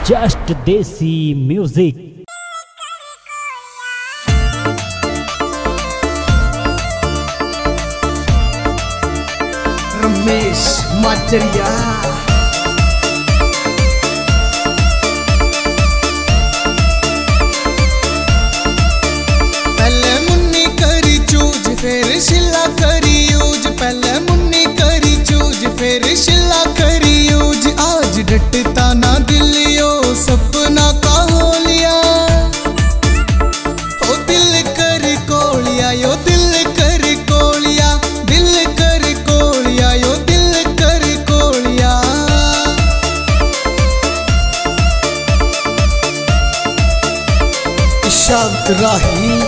Just देसी music. Ramesh माचरिया पहले मुन्नी करी चूज फिर शिला करी यूज, पहले मुन्नी करी चूज फिर शिला करी यूज। आज डटता ना दिलियो सपना का हो लिया, ओ दिल कर कोलिया यो दिल कर कोलिया, दिल कर कोलिया यो दिल कर कोलिया। शांत राही